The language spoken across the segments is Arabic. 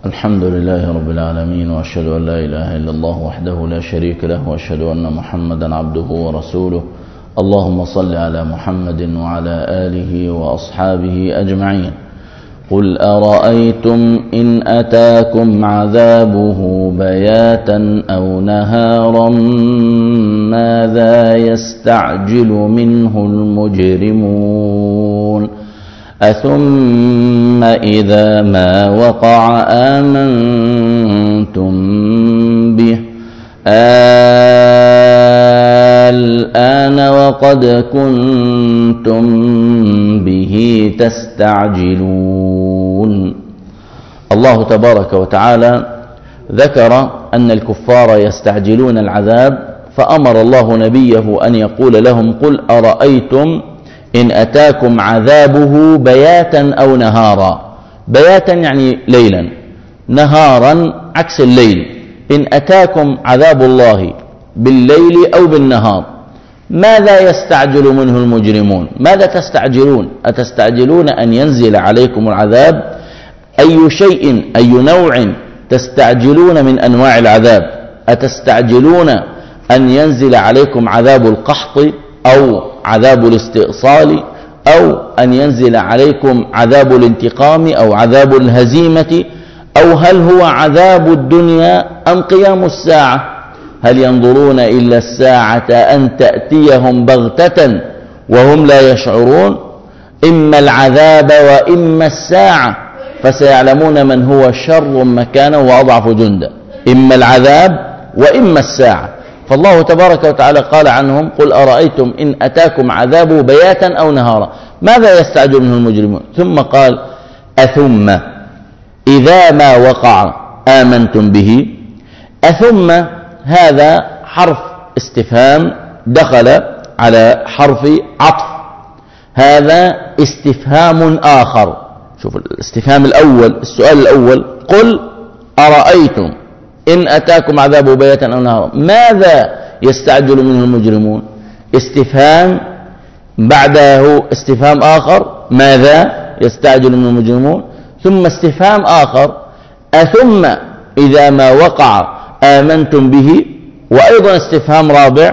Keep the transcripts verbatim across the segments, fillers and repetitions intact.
الحمد لله رب العالمين، وأشهد أن لا إله إلا الله وحده لا شريك له، وأشهد أن محمدا عبده ورسوله. اللهم صل على محمد وعلى آله وأصحابه أجمعين. قل أرأيتم إن أتاكم عذابه بياتا أو نهارا ماذا يستعجل منه المجرمون أثم إذا ما وقع آمنتم به الآن وقد كنتم به تستعجلون. الله تبارك وتعالى ذكر أن الكفار يستعجلون العذاب، فأمر الله نبيه أن يقول لهم: قل أرأيتم إن أتاكم عذابه بياتا أو نهارا. بياتا يعني ليلا، نهارا عكس الليل. إن أتاكم عذاب الله بالليل أو بالنهار ماذا يستعجل منه المجرمون؟ ماذا تستعجلون؟ أتستعجلون أن ينزل عليكم العذاب؟ أي شيء أي نوع تستعجلون من أنواع العذاب؟ أتستعجلون أن ينزل عليكم عذاب القحط أو عذاب الاستئصال أو أن ينزل عليكم عذاب الانتقام أو عذاب الهزيمة، أو هل هو عذاب الدنيا أم قيام الساعة؟ هل ينظرون إلا الساعة أن تأتيهم بغتة وهم لا يشعرون؟ إما العذاب وإما الساعة فسيعلمون من هو شر مكانا وأضعف جندا. إما العذاب وإما الساعة. فالله تبارك وتعالى قال عنهم: قل أرأيتم إن أتاكم عذابه بياتا أو نهارا ماذا يستعجل منه المجرمون. ثم قال: أثم إذا ما وقع آمنتم به. أثم هذا حرف استفهام دخل على حرف عطف، هذا استفهام آخر. شوف الاستفهام الأول، السؤال الأول: قل أرأيتم إن أتاكم عذابه بياتا أو نهارا ماذا يستعجل منه المجرمون. استفهام بعده استفهام آخر: ماذا يستعجل منه المجرمون. ثم استفهام آخر: أثم إذا ما وقع آمنتم به. وأيضا استفهام رابع: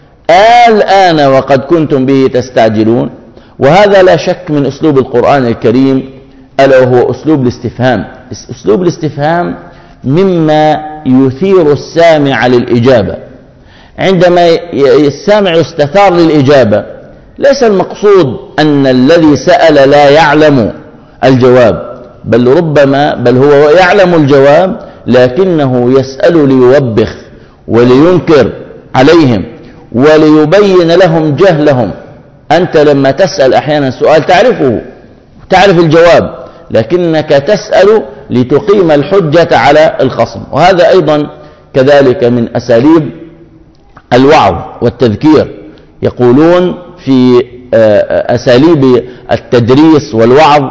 الآن وقد كنتم به تستعجلون. وهذا لا شك من أسلوب القرآن الكريم، ألا وهو أسلوب الاستفهام. أسلوب الاستفهام مما يثير السامع للإجابة. عندما السامع يستثار للإجابة ليس المقصود أن الذي سأل لا يعلم الجواب، بل ربما بل هو يعلم الجواب لكنه يسأل ليوبخ ولينكر عليهم وليبين لهم جهلهم. أنت لما تسأل أحيانا سؤال تعرفه، تعرف الجواب، لكنك تسأل لتقيم الحجة على الخصم. وهذا أيضا كذلك من أساليب الوعظ والتذكير. يقولون في أساليب التدريس والوعظ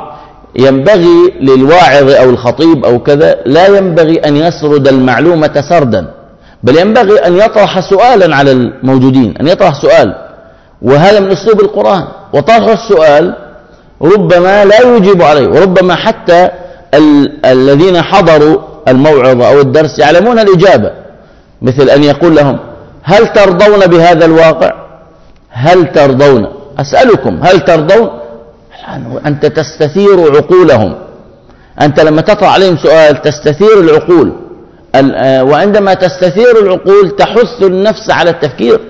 ينبغي للواعظ أو الخطيب أو كذا لا ينبغي أن يسرد المعلومة سردا، بل ينبغي أن يطرح سؤالا على الموجودين، أن يطرح سؤال. وهذا من أسلوب القرآن. وطرح السؤال ربما لا يجيب عليه، وربما حتى ال الذين حضروا الموعظة أو الدرس يعلمون الإجابة، مثل أن يقول لهم: هل ترضون بهذا الواقع؟ هل ترضون؟ أسألكم هل ترضون؟ أنت تستثير عقولهم. أنت لما تطرح عليهم سؤال تستثير العقول، وعندما تستثير العقول تحث النفس على التفكير.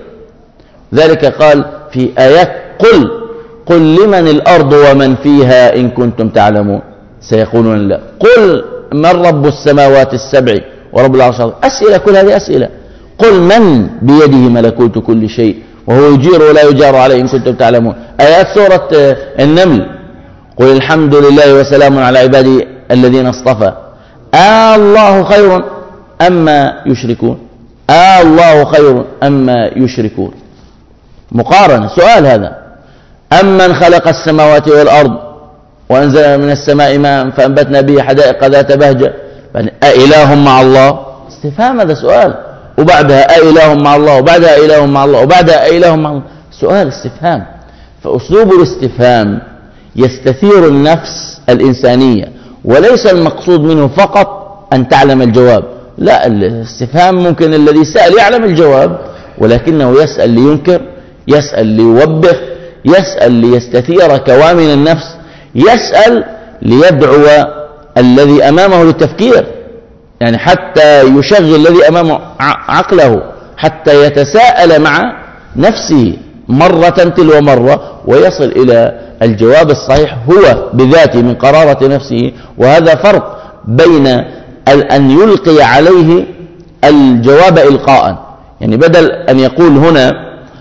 ذلك قال في آيات: قل قل لمن الأرض ومن فيها إن كنتم تعلمون سيقولون لا. قل من رب السماوات السبع ورب العرش العظيم. أسئلة، كل هذه أسئلة. قل من بيده ملكوت كل شيء وهو يجير ولا يجار عليه إن كنتم تعلمون. آيات سورة النمل: قل الحمد لله وسلام على عباده الذين اصطفى آه الله خير أما يشركون. آه الله خير أما يشركون. مقارنة، سؤال هذا. أمن خلق السماوات والأرض وأنزل من السماء ماء فأنبتنا به حدائق ذات بهجة أإله مع الله؟ استفهام، هذا سؤال. وبعدها أإله مع الله، وبعدها أإله مع الله، وبعدها أإله مع الله. سؤال، استفهام. فأسلوب الاستفهام يستثير النفس الإنسانية، وليس المقصود منه فقط أن تعلم الجواب. لا، الاستفهام ممكن الذي سأل يعلم الجواب، ولكنه يسأل لينكر، يسأل ليوبخ، يسأل ليستثير كوامن النفس، يسأل ليدعو الذي أمامه للتفكير، يعني حتى يشغل الذي أمامه عقله، حتى يتساءل مع نفسه مرة تلو مرة ويصل إلى الجواب الصحيح هو بذاته من قرارة نفسه. وهذا فرق بين أن يلقي عليه الجواب إلقاء، يعني بدل أن يقول هنا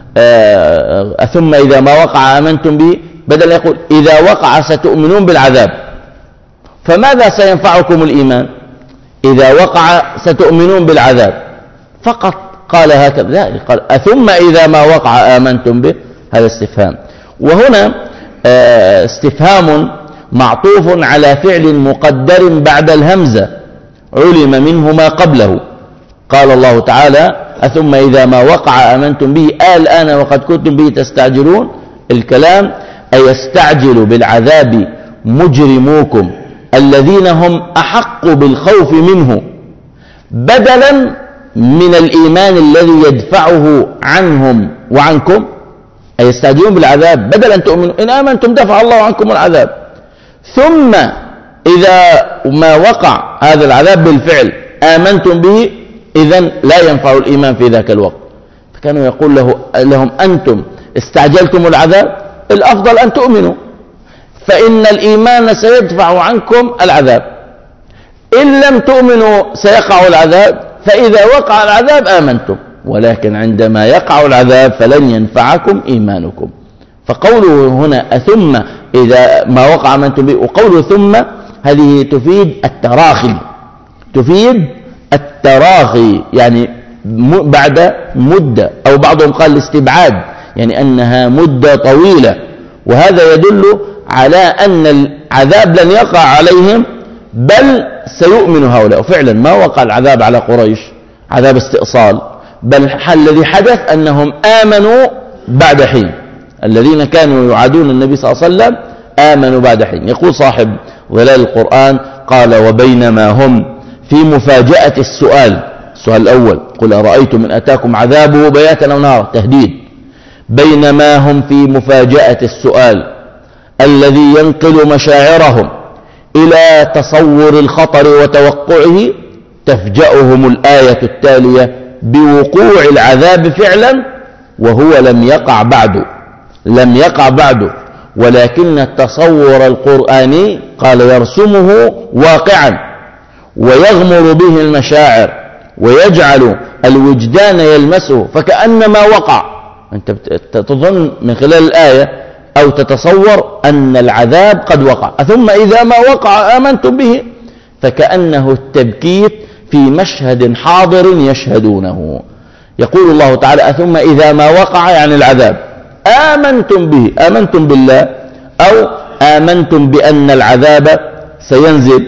ثم إذا ما وقع آمنتم به، بدل يقول إذا وقع ستؤمنون بالعذاب، فماذا سينفعكم الإيمان؟ إذا وقع ستؤمنون بالعذاب فقط قال هكذا، لا، قال ثم إذا ما وقع آمنتم به، هذا استفهام. وهنا استفهام معطوف على فعل مقدر بعد الهمزة علم منه ما قبله. قال الله تعالى ثم إذا ما وقع آمنتم به الآن وقد كنتم به تستعجلون، الكلام أيستعجل بالعذاب مجرموكم الذين هم أحق بالخوف منه بدلا من الإيمان الذي يدفعه عنهم وعنكم. أيستعجلون بالعذاب بدلا أن تؤمنوا، إن آمنتم دفع الله عنكم العذاب، ثم إذا ما وقع هذا العذاب بالفعل آمنتم به، إذن لا ينفع الإيمان في ذاك الوقت. فكانوا يقول له لهم أنتم استعجلتم العذاب، الأفضل أن تؤمنوا، فإن الإيمان سيدفع عنكم العذاب، إن لم تؤمنوا سيقع العذاب، فإذا وقع العذاب آمنتم، ولكن عندما يقع العذاب فلن ينفعكم إيمانكم. فقوله هنا ثم إذا ما وقع آمنتم به، وقوله ثم هذه تفيد التراخي، تفيد التراخي يعني بعد مدة، أو بعضهم قال الاستبعاد، يعني أنها مدة طويلة، وهذا يدل على أن العذاب لن يقع عليهم بل سيؤمن هؤلاء. وفعلا ما وقع العذاب على قريش عذاب استئصال، بل الذي حدث أنهم آمنوا بعد حين، الذين كانوا يعادون النبي صلى الله عليه وسلم آمنوا بعد حين. يقول صاحب ظلال القرآن قال وبينما هم في مفاجأة السؤال، السؤال الأول قل أرأيتم من أتاكم عذابه بياتا أو نهارا، تهديد، بينما هم في مفاجأة السؤال الذي ينقل مشاعرهم إلى تصور الخطر وتوقعه، تفجأهم الآية التالية بوقوع العذاب فعلا وهو لم يقع بعد، لم يقع بعد، ولكن التصور القرآني قال يرسمه واقعا ويغمر به المشاعر ويجعل الوجدان يلمسه، فكأنما وقع. أنت تظن من خلال الآية أو تتصور أن العذاب قد وقع، ثم إذا ما وقع آمنتم به، فكأنه التبكيت في مشهد حاضر يشهدونه. يقول الله تعالى ثم إذا ما وقع يعني العذاب آمنتم به، آمنتم بالله أو آمنتم بأن العذاب سينزل،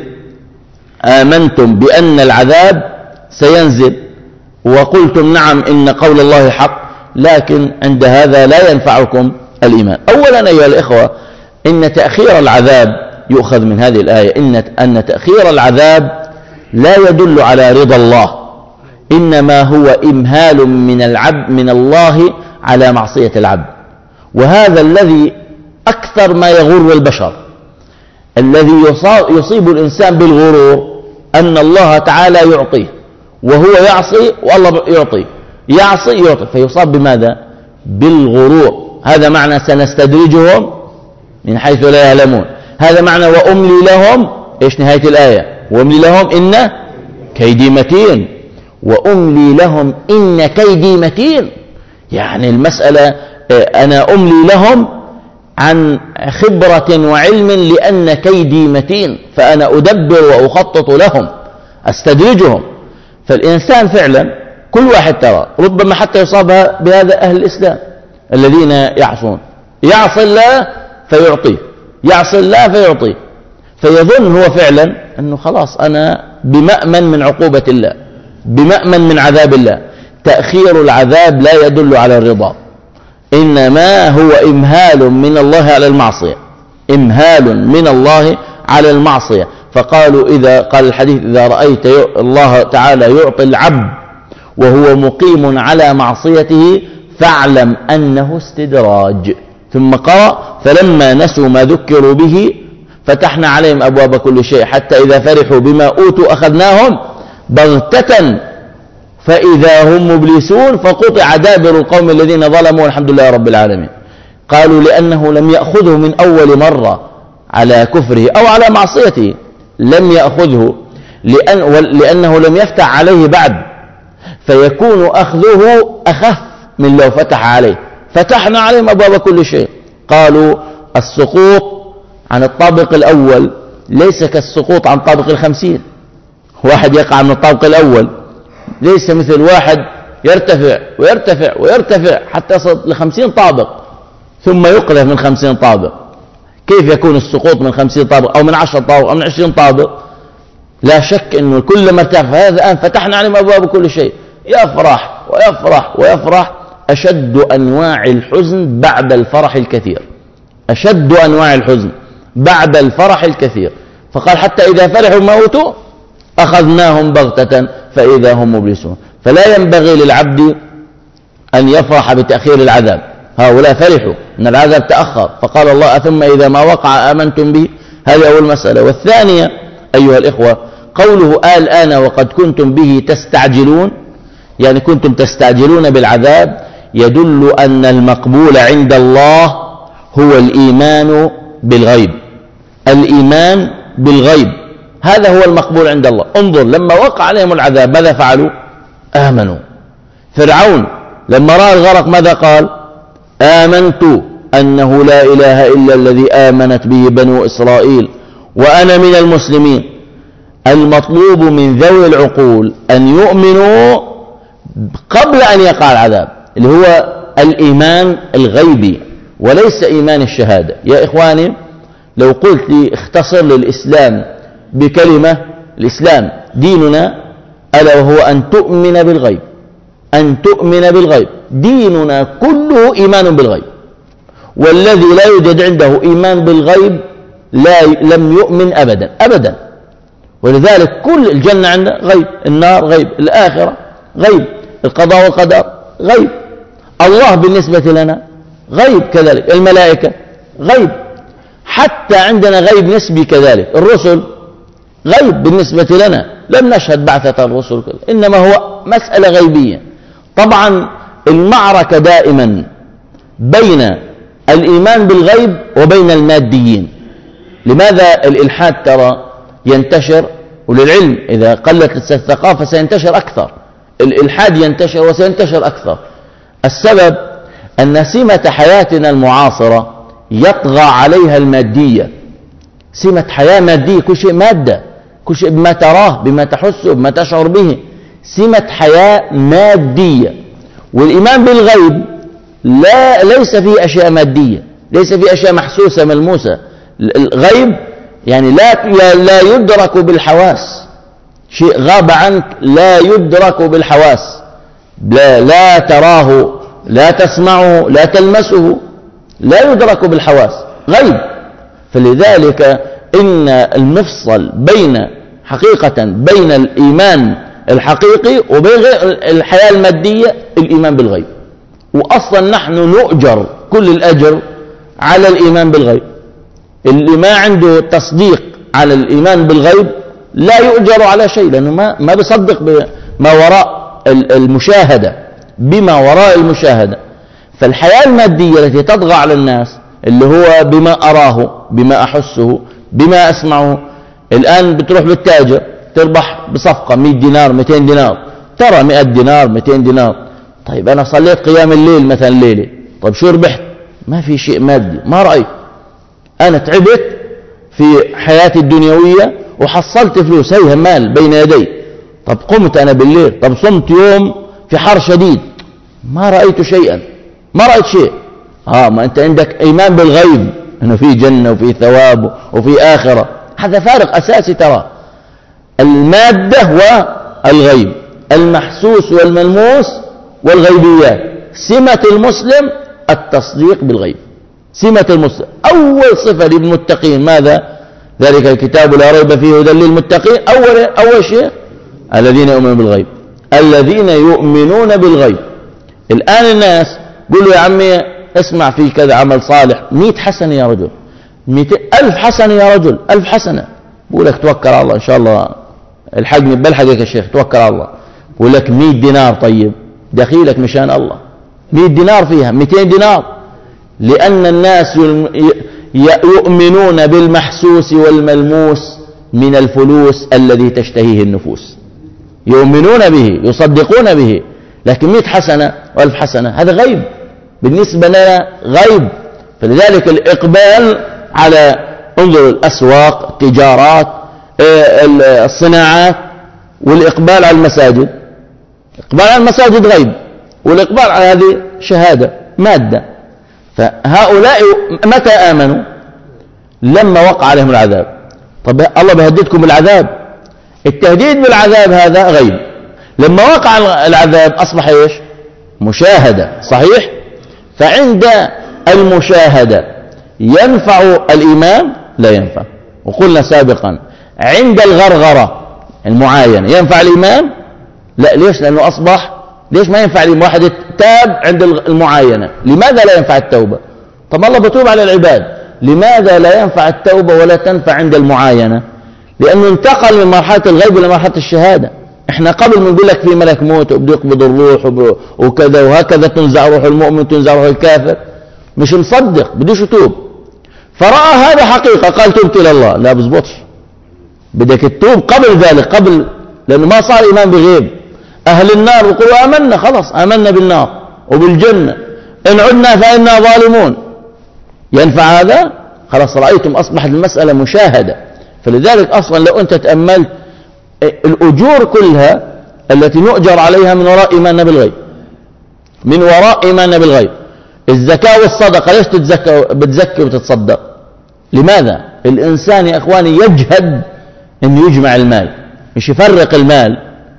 آمنتم بأن العذاب سينزل وقلتم نعم إن قول الله حق، لكن عند هذا لا ينفعكم الإيمان. أولا أيها الإخوة، إن تأخير العذاب يؤخذ من هذه الآية إن أن تأخير العذاب لا يدل على رضا الله، إنما هو إمهال من العبد من الله على معصية العبد. وهذا الذي أكثر ما يغر البشر، الذي يصيب الإنسان بالغرور أن الله تعالى يعطيه وهو يعصي والله يعطيه، يعصي يعطي، فيصاب بماذا؟ بالغرور. هذا معنى سنستدرجهم من حيث لا يعلمون، هذا معنى وأملي لهم، إيش نهاية الآية؟ وأملي لهم إن كيدي متين، وأملي لهم إن كيدي متين، يعني المسألة أنا أملي لهم عن خبرة وعلم لأن كيدي متين، فأنا أدبر وأخطط لهم أستدرجهم. فالإنسان فعلا كل واحد ترى ربما حتى يصاب بهذا أهل الإسلام الذين يعصون، يعصي الله فيعطيه، يعصي الله فيعطيه، فيظن هو فعلا أنه خلاص أنا بمأمن من عقوبة الله، بمأمن من عذاب الله. تأخير العذاب لا يدل على الرضا، إنما هو إمهال من الله على المعصية، إمهال من الله على المعصية. فقالوا إذا قال الحديث إذا رأيت الله تعالى يعطي العبد وهو مقيم على معصيته فاعلم أنه استدراج. ثم قرأ فلما نسوا ما ذكروا به فتحنا عليهم أبواب كل شيء حتى إذا فرحوا بما أوتوا أخذناهم بغتة فإذا هم مبلسون فقطع دابر القوم الذين ظلموا والحمد لله رب العالمين. قالوا لأنه لم يأخذه من أول مرة على كفره أو على معصيته، لم يأخذه لأن لأنه لم يفتح عليه بعد، فيكون أخذه أخف من لو فتح عليه. فتحنا عليهم أبواب كل شيء. قالوا السقوط عن الطابق الأول ليس كالسقوط عن طابق الخمسين. واحد يقع من الطابق الأول ليس مثل واحد يرتفع ويرتفع ويرتفع حتى يصل لخمسين طابق ثم يقذف من خمسين طابق. كيف يكون السقوط من خمسين طابق أو من عشرة طابق أو من عشرين طابق؟ لا شك أنه كل ما ارتفع. هذا الآن فتحنا عليهم أبواب كل شيء، يفرح ويفرح ويفرح. أشد أنواع الحزن بعد الفرح الكثير، أشد أنواع الحزن بعد الفرح الكثير. فقال حتى إذا فرحوا ما أوتوا أخذناهم بغتة فإذا هم مبلسون. فلا ينبغي للعبد أن يفرح بتأخير العذاب. هؤلاء فرحوا أن العذاب تأخر فقال الله ثم إذا ما وقع آمنتم به. هذه أول مسألة. والثانية أيها الإخوة قوله الآن وقد كنتم به تستعجلون، يعني كنتم تستعجلون بالعذاب، يدل أن المقبول عند الله هو الإيمان بالغيب. الإيمان بالغيب هذا هو المقبول عند الله. انظر لما وقع عليهم العذاب ماذا فعلوا؟ آمنوا. فرعون لما رأى الغرق ماذا قال؟ آمنت أنه لا إله إلا الذي آمنت به بنو إسرائيل وأنا من المسلمين. المطلوب من ذوي العقول أن يؤمنوا قبل أن يقع العذاب، اللي هو الإيمان الغيبي وليس إيمان الشهادة. يا إخواني لو قلت لي اختصر للإسلام بكلمة، الإسلام ديننا ألا وهو أن تؤمن بالغيب، أن تؤمن بالغيب. ديننا كله إيمان بالغيب، والذي لا يوجد عنده إيمان بالغيب لا لم يؤمن أبدا أبدا. ولذلك كل الجنة عندنا غيب، النار غيب، الآخرة غيب، القضاء والقدر غيب، الله بالنسبة لنا غيب كذلك، الملائكة غيب، حتى عندنا غيب نسبي كذلك، الرسل غيب بالنسبة لنا، لم نشهد بعثة الرسل كذلك. إنما هو مسألة غيبية. طبعا المعركة دائما بين الإيمان بالغيب وبين الماديين. لماذا الإلحاد ترى ينتشر؟ وللعلم إذا قلت الثقافة سينتشر أكثر، الإلحاد ينتشر وسينتشر أكثر. السبب أن سمة حياتنا المعاصرة يطغى عليها المادية. سمة حياة مادية، كل شيء مادة، كل شيء بما تراه بما تحسه بما تشعر به، سمة حياة مادية. والإيمان بالغيب لا ليس فيه أشياء مادية، ليس فيه أشياء محسوسة ملموسة. الغيب يعني لا لا يدرك بالحواس، شيء غاب عنك لا يدرك بالحواس، لا, لا تراه لا تسمعه لا تلمسه، لا يدرك بالحواس، غيب. فلذلك إن المفصل بين حقيقة بين الإيمان الحقيقي وبين الحياة المادية الإيمان بالغيب. وأصلا نحن نؤجر كل الأجر على الإيمان بالغيب. اللي ما عنده تصديق على الإيمان بالغيب لا يؤجر على شيء، لأنه ما ما بيصدق بما وراء المشاهدة، بما وراء المشاهدة. فالحياة المادية التي تطغى على الناس اللي هو بما أراه بما أحسه بما أسمعه. الآن بتروح بالتاجر تربح بصفقة مئة دينار مئتين دينار، ترى مئة دينار مئتين دينار. طيب أنا صليت قيام الليل مثلا ليلة، طيب شو ربحت؟ ما في شيء مادي، ما رأيت. أنا تعبت في حياتي الدنيوية وحصلت فلوس، هي مال بين يدي. طب قمت أنا بالليل، طب صمت يوم في حر شديد، ما رأيت شيئا، ما رأيت شيء. آه ما أنت عندك إيمان بالغيب أنه في جنة وفي ثواب وفي آخرة. هذا فارق أساسي. ترى المادة والغيب، المحسوس والملموس والغيبيات. سمة المسلم التصديق بالغيب، سمة المسلم. أول صفة للمتقين ماذا؟ ذلك الكتاب لا ريب فيه هدى للمتقين. أول, أول شيء الذين يؤمنون بالغيب، الذين يؤمنون بالغيب. الآن الناس قولوا يا عمي اسمع في كذا عمل صالح، مئة حسنة يا رجل، مئة ألف حسنة يا رجل، ألف حسنة، بقول لك توكل على الله إن شاء الله الحقني بلحقك يا شيخ، توكل على الله. بقول لك مئة دينار، طيب دخيلك مشان الله، مئة دينار فيها مئتين دينار، لأن الناس يؤمنون بالمحسوس والملموس من الفلوس الذي تشتهيه النفوس، يؤمنون به يصدقون به. لكن مئة حسنة وألف حسنة هذا غيب بالنسبة لنا، غيب. فلذلك الإقبال على انظر الأسواق، التجارات، الصناعات، والإقبال على المساجد. الإقبال على المساجد غيب، والإقبال على هذه شهادة مادة. فهؤلاء متى آمنوا؟ لما وقع عليهم العذاب. طب الله بيهددكم بالعذاب، التهديد بالعذاب هذا غيب. لما وقع العذاب أصبح إيش؟ مشاهدة، صحيح؟ فعند المشاهدة ينفع الإيمان؟ لا ينفع. وقلنا سابقا عند الغرغرة المعاينة ينفع الإيمان؟ لا. ليش؟ لأنه أصبح، ليش ما ينفع الإيمان؟ واحد تاب عند المعاينة، لماذا لا ينفع التوبة؟ طب الله بتوب على العباد، لماذا لا ينفع التوبة ولا تنفع عند المعاينة؟ لأنه انتقل من مرحلة الغيب إلى مرحلة الشهادة. احنا قبل ما نقول لك في ملك موت وبده يقبض الروح وكذا وهكذا، تنزع روح المؤمن تنزع روح الكافر، مش مصدق بديش يتوب، فرأى هذا حقيقة قال تبت إلى الله. لا بزبطش، بدك تتوب قبل ذلك، قبل، لأنه ما صار إيمان بغيب. أهل النار يقولوا آمنا، خلاص آمنا بالنار وبالجنة، إن عدنا فإنا ظالمون، ينفع هذا؟ خلاص رأيتم أصبحت المسألة مشاهدة. فلذلك أصلا لو أنت تأملت الأجور كلها التي نؤجر عليها من وراء إيماننا بالغيب، من وراء إيماننا بالغيب. الزكاة والصدقة، ليش تتزكى بتزكي وتتصدق؟ لماذا؟ الإنسان يا أخواني يجهد أن يجمع المال، مش يفرق المال،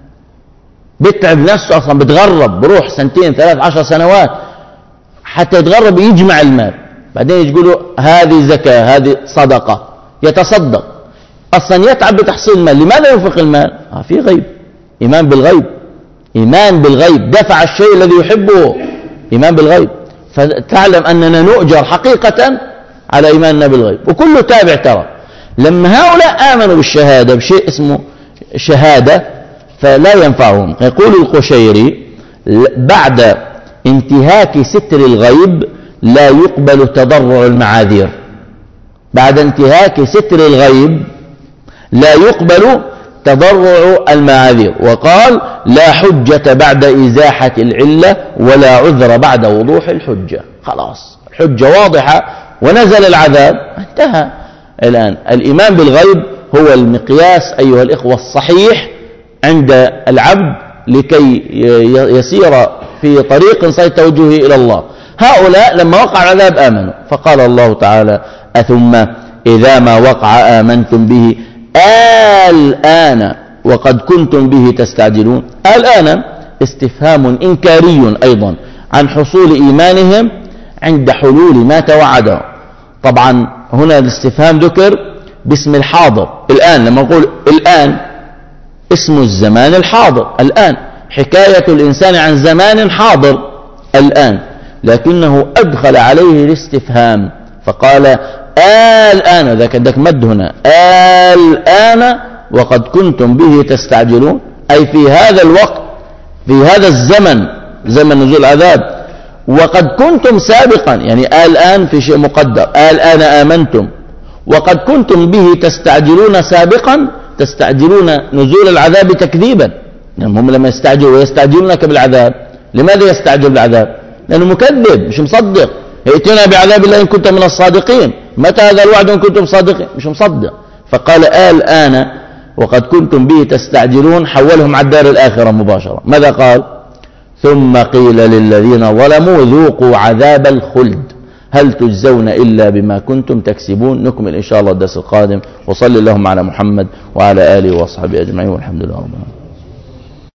بيتعب نفسه أصلا، بتغرب، بروح سنتين ثلاث عشر سنوات حتى يتغرب يجمع المال، بعدين يقولوا هذه زكاة هذه صدقة، يتصدق، أصلا يتعب بتحصيل المال. لماذا ينفق المال؟ آه في غيب، إيمان بالغيب، إيمان بالغيب، دفع الشيء الذي يحبه، إيمان بالغيب. فتعلم أننا نؤجر حقيقة على إيماننا بالغيب. وكله تابع ترى. لما هؤلاء آمنوا بالشهادة بشيء اسمه شهادة فلا ينفعهم. يقول القشيري بعد انتهاك ستر الغيب لا يقبل تضرع المعاذير. بعد انتهاك ستر الغيب لا يقبل تضرع المعاذير. وقال لا حجة بعد إزاحة العلة ولا عذر بعد وضوح الحجة. خلاص الحجة واضحة ونزل العذاب، انتهى. الآن الإيمان بالغيب هو المقياس أيها الإخوة الصحيح عند العبد لكي يسير في طريق صحيح توجهه إلى الله. هؤلاء لما وقع العذاب آمنوا، فقال الله تعالى أثم إذا ما وقع آمنتم به الآن وقد كنتم به تستعجلون. الآن استفهام إنكاري أيضا عن حصول إيمانهم عند حلول ما توعده. طبعا هنا الاستفهام ذكر باسم الحاضر. الآن لما نقول الآن اسم الزمان الحاضر، الآن حكاية الإنسان عن زمان حاضر الآن، لكنه أدخل عليه الاستفهام فقال الآن، ذاك عندك مد هنا، الآن وقد كنتم به تستعجلون، أي في هذا الوقت، في هذا الزمن، زمن نزول العذاب، وقد كنتم سابقا، يعني الآن في شيء مقدر، الآن آمنتم وقد كنتم به تستعجلون سابقا، تستعجلون نزول العذاب تكذيبا. يعني هم لما يستعجلوا ويستعجلونك بالعذاب، لماذا يستعجل بالعذاب؟ لأنه مكذب، مش مصدق. ائتنا بعذاب الله إن كنت من الصادقين، متى هذا الوعد إن كنتم صادقين؟ مش مصدق. فقال الآن وقد كنتم به تستعجلون، حولهم على الدار الآخرة مباشرة. ماذا قال؟ ثم قيل للذين ظلموا ذوقوا عذاب الخلد هل تجزون إلا بما كنتم تكسبون. نكمل إن شاء الله الدرس القادم. وصلي اللهم على محمد وعلى آله وصحبه أجمعين والحمد لله رب العالمين.